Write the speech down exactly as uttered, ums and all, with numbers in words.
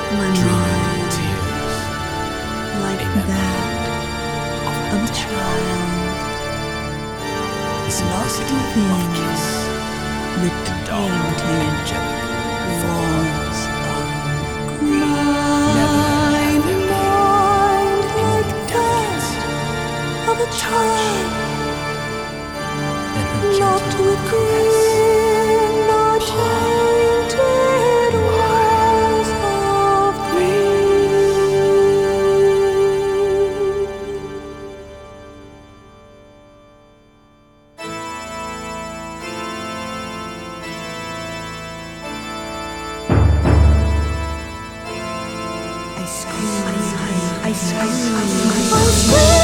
my dreaming mind tears, like a memory that of of a a child the locked simplicity of within kiss, the dark, tainted angelic walls of Never my have there been mind a more like delicate that of a child than her locked gentle within caress. the tainted walls of thee. I scream, I scream, I scream.